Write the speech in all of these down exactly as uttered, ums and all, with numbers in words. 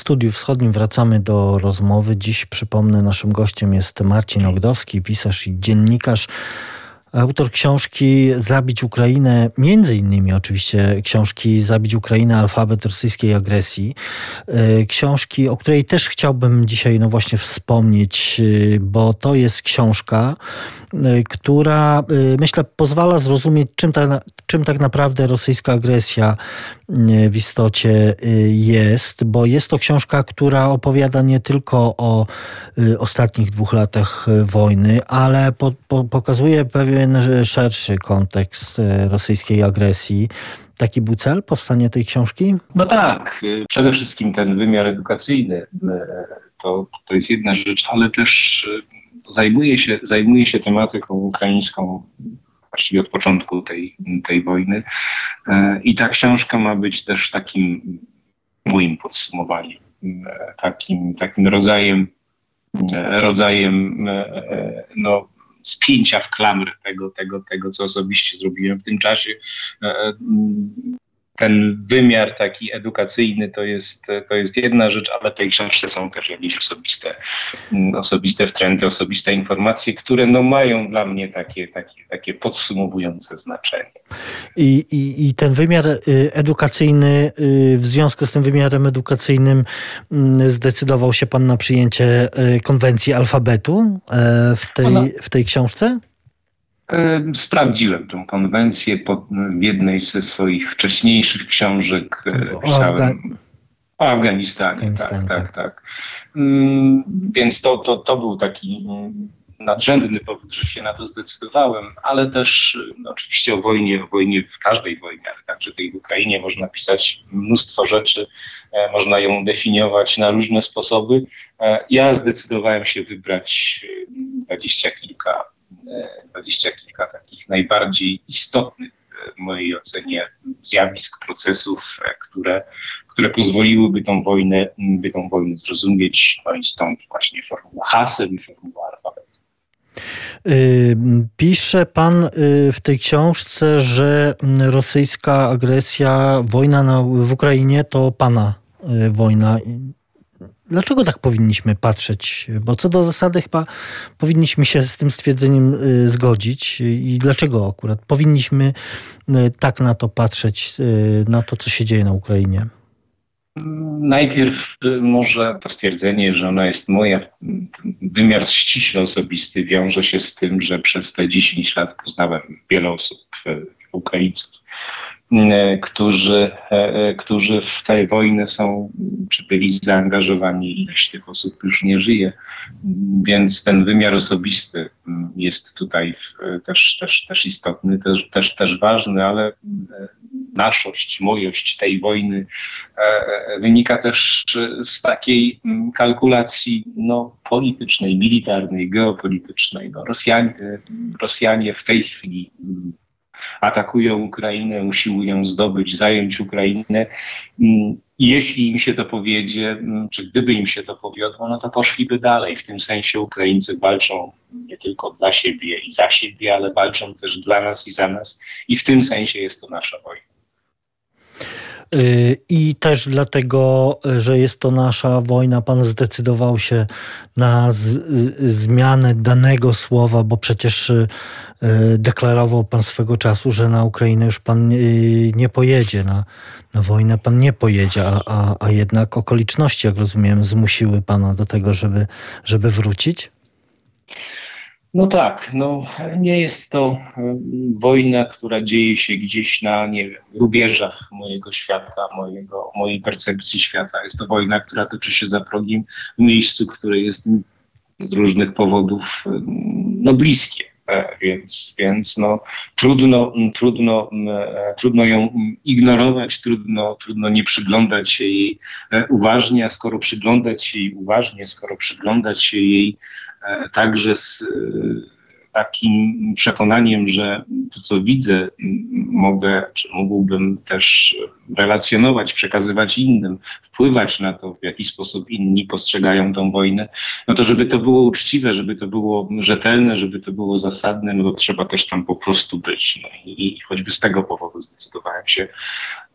Studiu Wschodnim wracamy do rozmowy. Dziś, przypomnę, naszym gościem jest Marcin Ogdowski, pisarz i dziennikarz, autor książki Zabić Ukrainę, między innymi oczywiście książki Zabić Ukrainę, alfabet rosyjskiej agresji. Książki, o której też chciałbym dzisiaj no właśnie wspomnieć, bo to jest książka, która, myślę, pozwala zrozumieć, czym, ta, czym tak naprawdę rosyjska agresja w istocie jest, bo jest to książka, która opowiada nie tylko o ostatnich dwóch latach wojny, ale po, po, pokazuje pewien szerszy kontekst rosyjskiej agresji. Taki był cel powstania tej książki? No tak, przede wszystkim ten wymiar edukacyjny to, to jest jedna rzecz, ale też zajmuje się, zajmuje się tematyką ukraińską właściwie od początku tej, tej wojny. I ta książka ma być też takim moim podsumowaniem, takim, takim rodzajem, rodzajem no, spięcia w klamry tego, tego, tego, co osobiście zrobiłem w tym czasie. Ten wymiar taki edukacyjny to jest, to jest jedna rzecz, ale w tej książce są też jakieś osobiste, osobiste wtręty, osobiste informacje, które no mają dla mnie takie, takie, takie podsumowujące znaczenie. I, i, I ten wymiar edukacyjny, w związku z tym wymiarem edukacyjnym zdecydował się pan na przyjęcie konwencji alfabetu w tej, Ona... w tej książce? Sprawdziłem tę konwencję pod, w jednej ze swoich wcześniejszych książek. Pisałem o Afganistanie. Afganistanie tak, tak, tak. Um, więc to, to, to był taki nadrzędny powód, że się na to zdecydowałem, ale też no, oczywiście o wojnie, o wojnie w każdej wojnie, ale także tej w Ukrainie można pisać mnóstwo rzeczy, e, można ją definiować na różne sposoby. E, ja zdecydowałem się wybrać dwadzieścia kilka dwadzieścia kilka takich najbardziej istotnych w mojej ocenie zjawisk, procesów, które, które pozwoliłyby tą wojnę, by tą wojnę zrozumieć. No i stąd właśnie formuła haseł i formuła alfabetu. Pisze pan w tej książce, że rosyjska agresja, wojna na, w Ukrainie to pana wojna. Dlaczego tak powinniśmy patrzeć? Bo co do zasady chyba powinniśmy się z tym stwierdzeniem zgodzić. I dlaczego akurat powinniśmy tak na to patrzeć, na to, co się dzieje na Ukrainie? Najpierw może to stwierdzenie, że ona jest moja, wymiar ściśle osobisty wiąże się z tym, że przez te dziesięć lat poznałem wiele osób, Ukraińców, którzy, którzy w tej wojnie są, czy byli zaangażowani. Ileś tych osób już nie żyje, więc ten wymiar osobisty jest tutaj też, też, też istotny, też, też, też ważny, ale naszość, mojość tej wojny wynika też z takiej kalkulacji no, politycznej, militarnej, geopolitycznej. No, Rosjanie, Rosjanie w tej chwili atakują Ukrainę, usiłują zdobyć, zająć Ukrainę. I jeśli im się to powiedzie, czy gdyby im się to powiodło, no to poszliby dalej. W tym sensie Ukraińcy walczą nie tylko dla siebie i za siebie, ale walczą też dla nas i za nas. I w tym sensie jest to nasza wojna. I też dlatego, że jest to nasza wojna, pan zdecydował się na z, zmianę danego słowa, bo przecież deklarował pan swego czasu, że na Ukrainę już pan nie pojedzie, na, na wojnę pan nie pojedzie, a, a, a jednak okoliczności, jak rozumiem, zmusiły pana do tego, żeby, żeby wrócić? No tak, no nie jest to wojna, która dzieje się gdzieś na, nie wiem, rubieżach mojego świata, mojego, mojej percepcji świata. Jest to wojna, która toczy się za progiem w miejscu, które jest mi z różnych powodów no, bliskie. Więc, więc no, trudno, trudno, trudno ją ignorować, trudno, trudno nie przyglądać się jej uważnie, a skoro przyglądać się jej uważnie, skoro przyglądać się jej także z takim przekonaniem, że to, co widzę, mogę, czy mógłbym też relacjonować, przekazywać innym, wpływać na to, w jaki sposób inni postrzegają tą wojnę, no to żeby to było uczciwe, żeby to było rzetelne, żeby to było zasadne, no to trzeba też tam po prostu być. No i, i choćby z tego powodu zdecydowałem się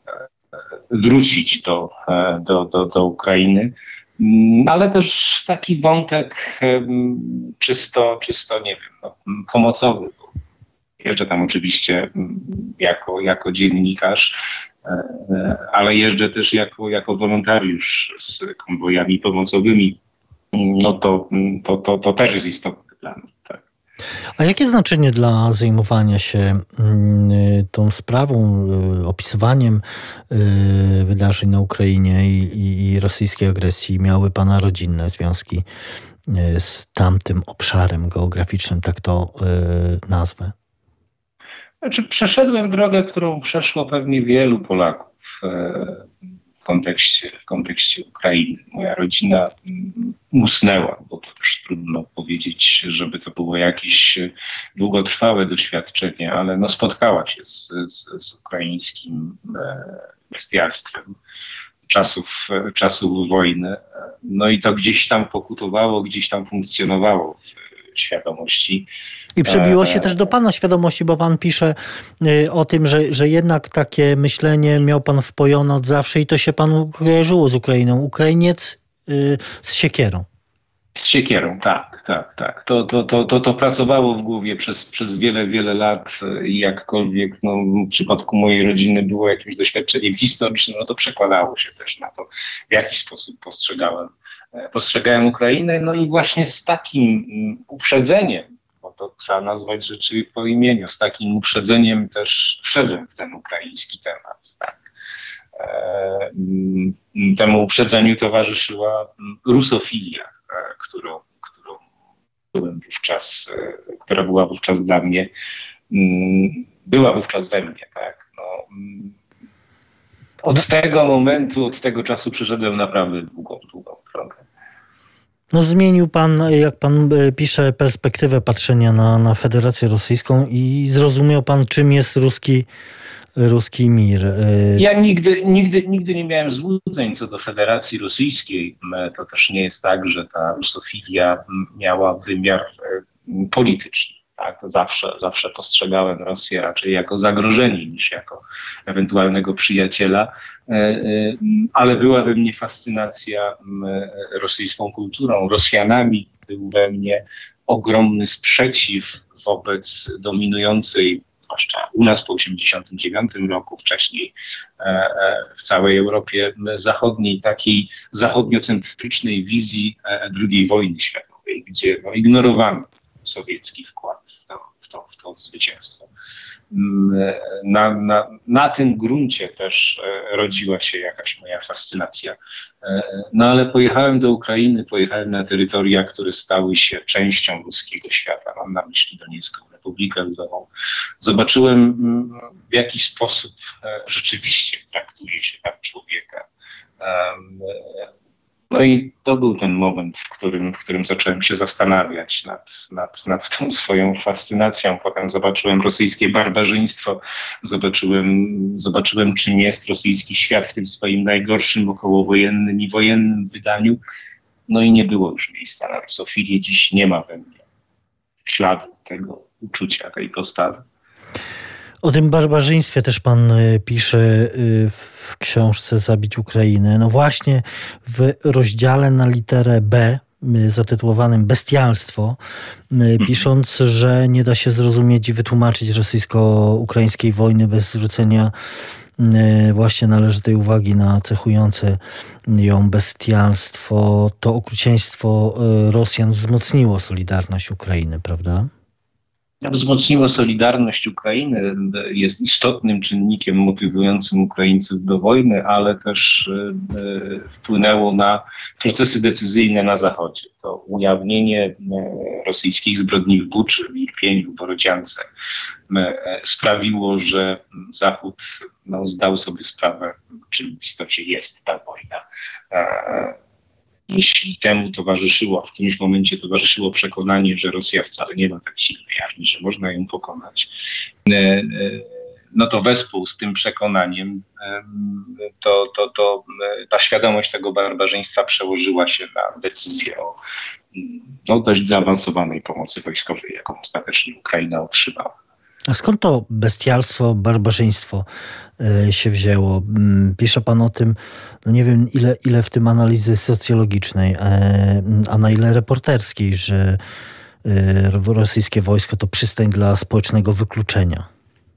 wrócić do, do, do, do Ukrainy, ale też taki wątek czysto, czysto nie wiem, no, pomocowy. Jeżdżę tam oczywiście jako, jako dziennikarz, ale jeżdżę też jako, jako wolontariusz z konwojami pomocowymi. No to, to, to, to też jest istotne dla mnie. Tak. A jakie znaczenie dla zajmowania się tą sprawą, opisywaniem wydarzeń na Ukrainie i, i rosyjskiej agresji miały pana rodzinne związki z tamtym obszarem geograficznym, tak to nazwę? Znaczy, przeszedłem drogę, którą przeszło pewnie wielu Polaków w kontekście, w kontekście Ukrainy. Moja rodzina usnęła, bo to też trudno powiedzieć, żeby to było jakieś długotrwałe doświadczenie, ale no spotkała się z, z, z ukraińskim bestialstwem czasów, czasów wojny. No i to gdzieś tam pokutowało, gdzieś tam funkcjonowało w świadomości. I przebiło się też do pana świadomości, bo pan pisze o tym, że, że jednak takie myślenie miał pan wpojone od zawsze i to się panu kojarzyło z Ukrainą. Ukrainiec yy, z siekierą. Z siekierą, tak, tak, tak. To, to, to, to, to pracowało w głowie przez, przez wiele, wiele lat i jakkolwiek no, w przypadku mojej rodziny było jakimś doświadczeniem historycznym, no to przekładało się też na to, w jaki sposób postrzegałem, postrzegałem Ukrainę. No i właśnie z takim uprzedzeniem, bo to trzeba nazwać rzeczy po imieniu, z takim uprzedzeniem też wszedłem w ten ukraiński temat. Tak. E, temu uprzedzeniu towarzyszyła rusofilia, którą, którą byłem wówczas, która była wówczas dla mnie, była wówczas we mnie, tak. No, od tego momentu, od tego czasu przeszedłem naprawdę długą, długą drogę. No zmienił pan, jak pan pisze, perspektywę patrzenia na, na Federację Rosyjską i zrozumiał pan, czym jest ruski Ruski mir. Ja nigdy, nigdy, nigdy nie miałem złudzeń co do Federacji Rosyjskiej. To też nie jest tak, że ta rusofilia miała wymiar polityczny. Tak? Zawsze, zawsze postrzegałem Rosję raczej jako zagrożenie niż jako ewentualnego przyjaciela, ale była we mnie fascynacja rosyjską kulturą, Rosjanami. Był we mnie ogromny sprzeciw wobec dominującej, zwłaszcza u nas po osiemdziesiątym dziewiątym roku, wcześniej w całej Europie Zachodniej, takiej zachodniocentrycznej wizji drugiej wojny światowej, gdzie no, ignorowano sowiecki wkład w to, w to, w to zwycięstwo. Na, na, na tym gruncie też rodziła się jakaś moja fascynacja. No ale pojechałem do Ukrainy, pojechałem na terytoria, które stały się częścią ruskiego świata. Mam na myśli Doniecką Republikę Ludową. Zobaczyłem, w jaki sposób rzeczywiście traktuje się tam człowieka. No i to był ten moment, w którym, w którym zacząłem się zastanawiać nad, nad, nad tą swoją fascynacją. Potem zobaczyłem rosyjskie barbarzyństwo, zobaczyłem, zobaczyłem, czym jest rosyjski świat w tym swoim najgorszym okołowojennym i wojennym wydaniu. No i nie było już miejsca na rusofilię. Dziś nie ma we mnie śladu tego uczucia, tej postawy. O tym barbarzyństwie też pan pisze w książce Zabić Ukrainę. No właśnie w rozdziale na literę B zatytułowanym Bestialstwo, pisząc, że nie da się zrozumieć i wytłumaczyć rosyjsko-ukraińskiej wojny bez zwrócenia właśnie należytej uwagi na cechujące ją bestialstwo. To okrucieństwo Rosjan wzmocniło solidarność Ukrainy, prawda? Wzmocniło solidarność Ukrainy, jest istotnym czynnikiem motywującym Ukraińców do wojny, ale też wpłynęło na procesy decyzyjne na Zachodzie. To ujawnienie rosyjskich zbrodni w Buczy, w Irpieniu, w Borodziance sprawiło, że Zachód no, zdał sobie sprawę, czym w istocie jest ta wojna. Jeśli temu towarzyszyło, w którymś momencie towarzyszyło przekonanie, że Rosja wcale nie ma tak silnej armii, że można ją pokonać, no to wespół z tym przekonaniem to, to, to ta świadomość tego barbarzyństwa przełożyła się na decyzję o no, dość zaawansowanej pomocy wojskowej, jaką ostatecznie Ukraina otrzymała. A skąd to bestialstwo, barbarzyństwo się wzięło? Pisze pan o tym, no nie wiem ile, ile w tym analizy socjologicznej, a na ile reporterskiej, że rosyjskie wojsko to przystań dla społecznego wykluczenia.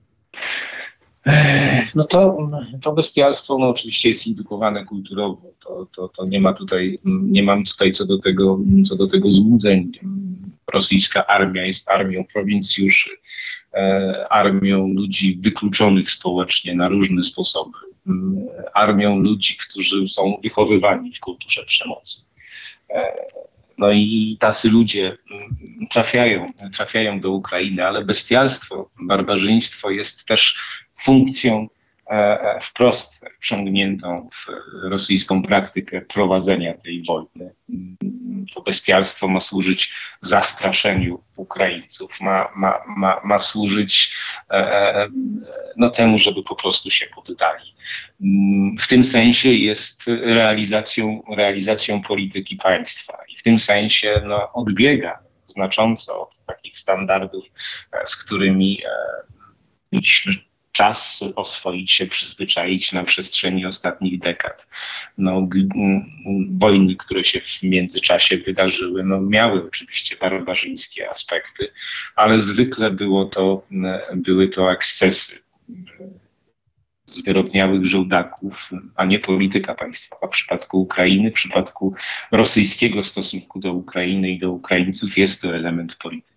No to, to bestialstwo no oczywiście jest indukowane kulturowo. To, to, to nie ma tutaj, nie mam tutaj co do tego, co do tego złudzeń. Rosyjska armia jest armią prowincjuszy, e, armią ludzi wykluczonych społecznie na różne sposoby, e, armią ludzi, którzy są wychowywani w kulturze przemocy. E, no i tacy ludzie trafiają, trafiają do Ukrainy, ale bestialstwo, barbarzyństwo jest też funkcją e, wprost wciągniętą w rosyjską praktykę prowadzenia tej wojny. To bestialstwo ma służyć zastraszeniu Ukraińców, ma, ma, ma, ma służyć e, no, temu, żeby po prostu się poddali. W tym sensie jest realizacją, realizacją polityki państwa i w tym sensie no, odbiega znacząco od takich standardów, z którymi e, mieliśmy czas oswoić się, przyzwyczaić na przestrzeni ostatnich dekad. No, g- wojny, które się w międzyczasie wydarzyły, no, miały oczywiście barbarzyńskie aspekty, ale zwykle było to, były to ekscesy zwyrodniałych żołdaków, a nie polityka państwowa. W przypadku Ukrainy, w przypadku rosyjskiego stosunku do Ukrainy i do Ukraińców jest to element polityki.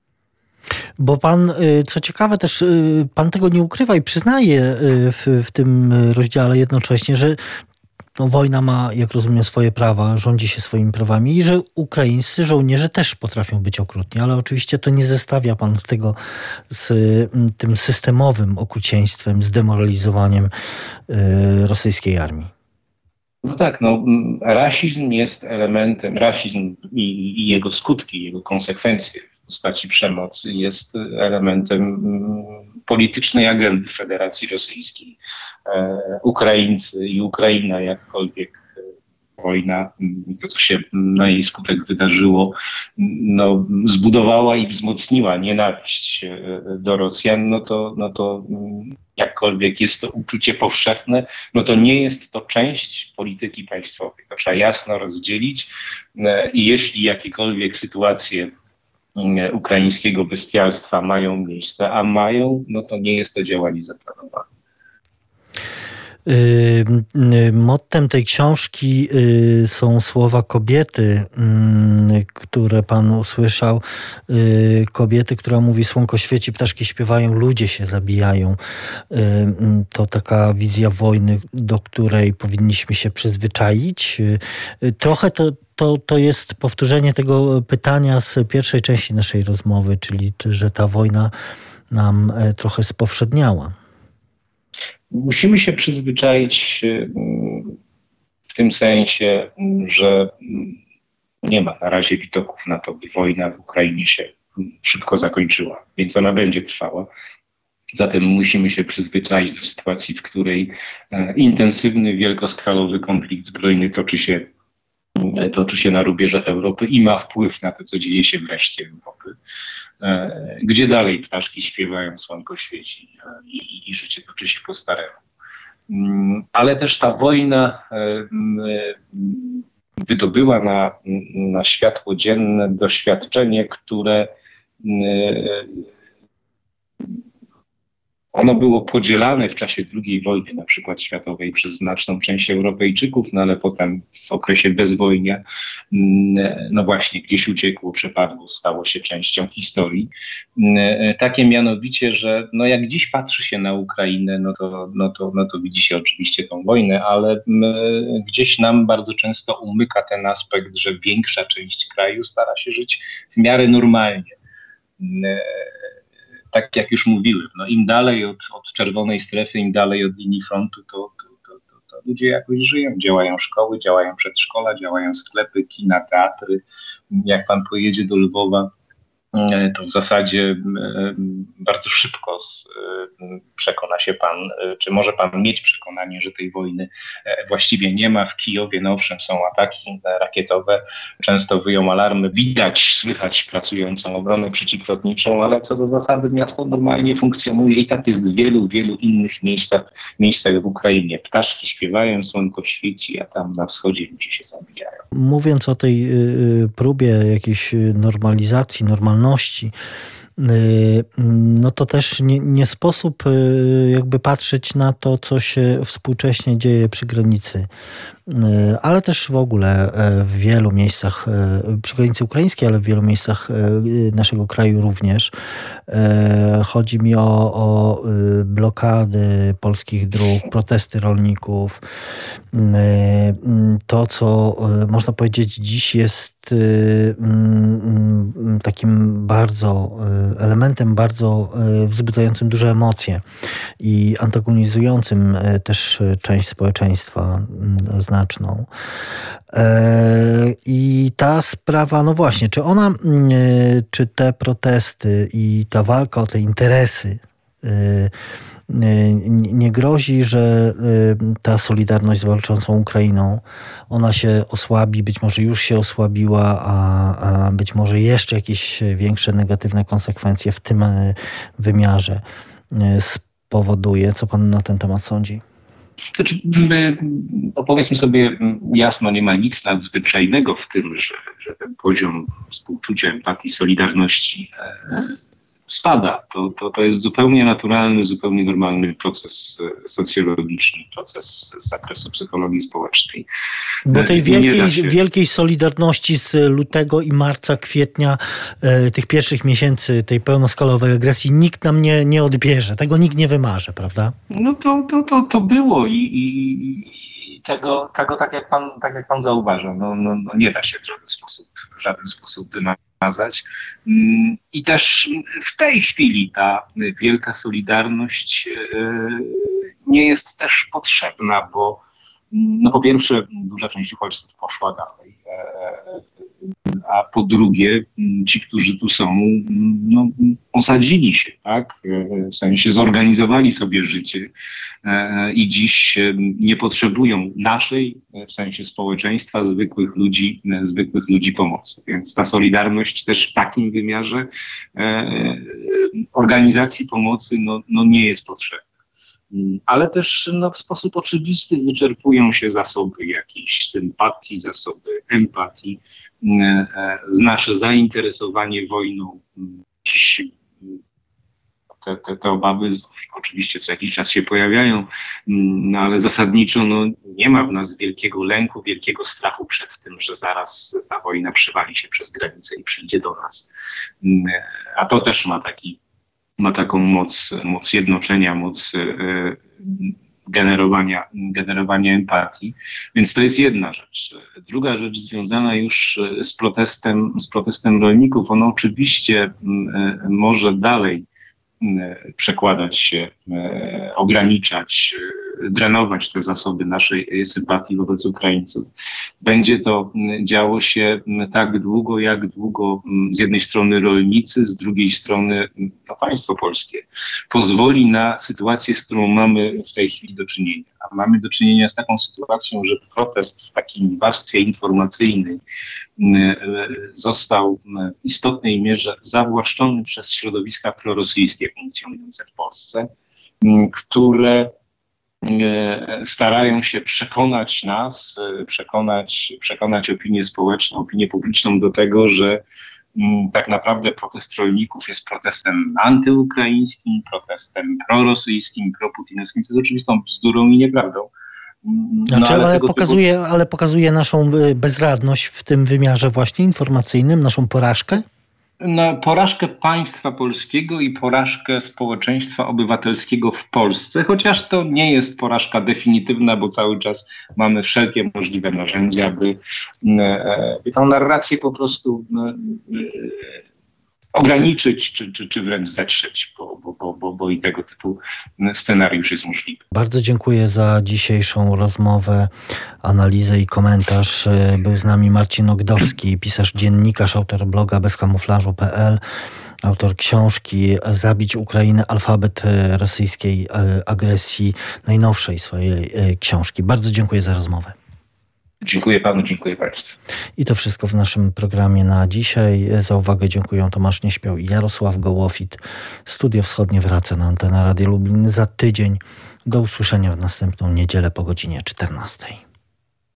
Bo pan, co ciekawe też, pan tego nie ukrywa i przyznaje w, w tym rozdziale jednocześnie, że no, wojna ma, jak rozumiem, swoje prawa, rządzi się swoimi prawami i że ukraińscy żołnierze też potrafią być okrutni, ale oczywiście to nie zestawia pan z tego z tym systemowym okrucieństwem, z demoralizowaniem y, rosyjskiej armii. No tak, no rasizm jest elementem, rasizm i, i jego skutki, jego konsekwencje w postaci przemocy jest elementem politycznej agendy Federacji Rosyjskiej. E, Ukraińcy i Ukraina, jakkolwiek wojna, to co się na jej skutek wydarzyło, no, zbudowała i wzmocniła nienawiść do Rosjan, no to, no to jakkolwiek jest to uczucie powszechne, no to nie jest to część polityki państwowej. To trzeba jasno rozdzielić i jeśli jakiekolwiek sytuacje ukraińskiego bestialstwa mają miejsce, a mają, no to nie jest to działanie zaplanowane. Mottem tej książki są słowa kobiety, które pan usłyszał. Kobiety, która mówi: słonko świeci, ptaszki śpiewają, ludzie się zabijają. To taka wizja wojny, do której powinniśmy się przyzwyczaić. Trochę to, to, to jest powtórzenie tego pytania z pierwszej części naszej rozmowy, czyli czy, że ta wojna nam trochę spowszedniała. Musimy się przyzwyczaić w tym sensie, że nie ma na razie widoków na to, by wojna w Ukrainie się szybko zakończyła, więc ona będzie trwała. Zatem musimy się przyzwyczaić do sytuacji, w której intensywny, wielkoskalowy konflikt zbrojny toczy się, toczy się na rubieżach Europy i ma wpływ na to, co dzieje się w reszcie Europy, gdzie dalej ptaszki śpiewają, słonko świeci i, i życie toczy się po staremu. Ale też ta wojna wydobyła na, na światło dzienne doświadczenie, które ono było podzielane w czasie drugiej wojny, na przykład światowej, przez znaczną część Europejczyków, no ale potem w okresie bezwojnia, no właśnie, gdzieś uciekło, przepadło, stało się częścią historii. Takie mianowicie, że no jak dziś patrzy się na Ukrainę, no to, no to, no to widzi się oczywiście tą wojnę, ale gdzieś nam bardzo często umyka ten aspekt, że większa część kraju stara się żyć w miarę normalnie. Tak jak już mówiłem, no im dalej od, od czerwonej strefy, im dalej od linii frontu, to, to, to, to, to ludzie jakoś żyją. Działają szkoły, działają przedszkola, działają sklepy, kina, teatry. Jak pan pojedzie do Lwowa, to w zasadzie bardzo szybko przekona się pan, czy może pan mieć przekonanie, że tej wojny właściwie nie ma. W Kijowie, no owszem, są ataki rakietowe, często wyją alarmy, widać, słychać pracującą obronę przeciwlotniczą, ale co do zasady miasto normalnie funkcjonuje i tak jest w wielu, wielu innych miejscach, miejscach w Ukrainie. Ptaszki śpiewają, słonko świeci, a tam na wschodzie ludzie się zabijają. Mówiąc o tej y, próbie jakiejś normalizacji, normalności, no to też nie, nie sposób jakby patrzeć na to, co się współcześnie dzieje przy granicy, ale też w ogóle w wielu miejscach, przy granicy ukraińskiej, ale w wielu miejscach naszego kraju również. Chodzi mi o, o blokady polskich dróg, protesty rolników. To, co można powiedzieć dziś jest takim bardzo elementem bardzo wzbudzającym duże emocje i antagonizującym też część społeczeństwa znaczną. I ta sprawa, no właśnie, czy ona, czy te protesty i ta walka o te interesy nie grozi, że ta solidarność z walczącą Ukrainą, ona się osłabi, być może już się osłabiła, a, a być może jeszcze jakieś większe negatywne konsekwencje w tym wymiarze spowoduje. Co pan na ten temat sądzi? Znaczy, opowiedzmy sobie jasno, nie ma nic nadzwyczajnego w tym, że, że ten poziom współczucia, empatii, solidarności spada. To, to, to jest zupełnie naturalny, zupełnie normalny proces socjologiczny, proces z zakresu psychologii społecznej. Bo tej wielkiej, się... wielkiej solidarności z lutego i marca, kwietnia, e, tych pierwszych miesięcy tej pełnoskalowej agresji nikt nam nie, nie odbierze. Tego nikt nie wymarzy, prawda? No to, to, to, to było i, i tego, tego tak, jak pan, tak jak pan zauważa, no, no, no nie da się w żaden sposób, w żaden sposób wymazać. I też w tej chwili ta wielka solidarność nie jest też potrzebna, bo no po pierwsze duża część uchodźców poszła dalej, a po drugie ci, którzy tu są, no, osadzili się, tak? W sensie zorganizowali sobie życie i dziś nie potrzebują naszej, w sensie społeczeństwa, zwykłych ludzi, zwykłych ludzi pomocy. Więc ta solidarność też w takim wymiarze organizacji pomocy no, no nie jest potrzebna. Ale też no, w sposób oczywisty wyczerpują się zasoby jakiejś sympatii, zasoby empatii, nasze zainteresowanie wojną. Dziś te, te, te obawy oczywiście co jakiś czas się pojawiają, no, ale zasadniczo no, nie ma w nas wielkiego lęku, wielkiego strachu przed tym, że zaraz ta wojna przewali się przez granicę i przyjdzie do nas. A to też ma taki ma taką moc, moc jednoczenia, moc e, generowania, generowania empatii. Więc to jest jedna rzecz. Druga rzecz związana już z protestem, z protestem rolników. On oczywiście e, może dalej e, przekładać się, e, ograniczać, e, drenować te zasoby naszej sympatii wobec Ukraińców. Będzie to działo się tak długo, jak długo z jednej strony rolnicy, z drugiej strony no, państwo polskie pozwoli na sytuację, z którą mamy w tej chwili do czynienia. A mamy do czynienia z taką sytuacją, że protest w takim warstwie informacyjnej został w istotnej mierze zawłaszczony przez środowiska prorosyjskie funkcjonujące w Polsce, które starają się przekonać nas, przekonać, przekonać opinię społeczną, opinię publiczną do tego, że tak naprawdę protest rolników jest protestem antyukraińskim, protestem prorosyjskim, proputinowskim, co jest oczywistą bzdurą i nieprawdą. No, znaczy, ale, ale, pokazuje, typu... ale pokazuje naszą bezradność w tym wymiarze właśnie informacyjnym, naszą porażkę? Na porażkę państwa polskiego i porażkę społeczeństwa obywatelskiego w Polsce, chociaż to nie jest porażka definitywna, bo cały czas mamy wszelkie możliwe narzędzia, by e, tę narrację po prostu e, ograniczyć, czy, czy, czy wręcz zetrzeć, bo, bo, bo, bo i tego typu scenariusz jest możliwy. Bardzo dziękuję za dzisiejszą rozmowę, analizę i komentarz. Był z nami Marcin Ogdowski, pisarz, dziennikarz, autor bloga bezkamuflażu kropka pe el, autor książki Zabić Ukrainę, alfabet rosyjskiej agresji, najnowszej swojej książki. Bardzo dziękuję za rozmowę. Dziękuję panu, dziękuję państwu. I to wszystko w naszym programie na dzisiaj. Za uwagę dziękuję Tomasz Nieśmiał i Jarosław Gołofit. Studio Wschodnie wraca na antenę Radia Lublin za tydzień. Do usłyszenia w następną niedzielę po godzinie czternastej.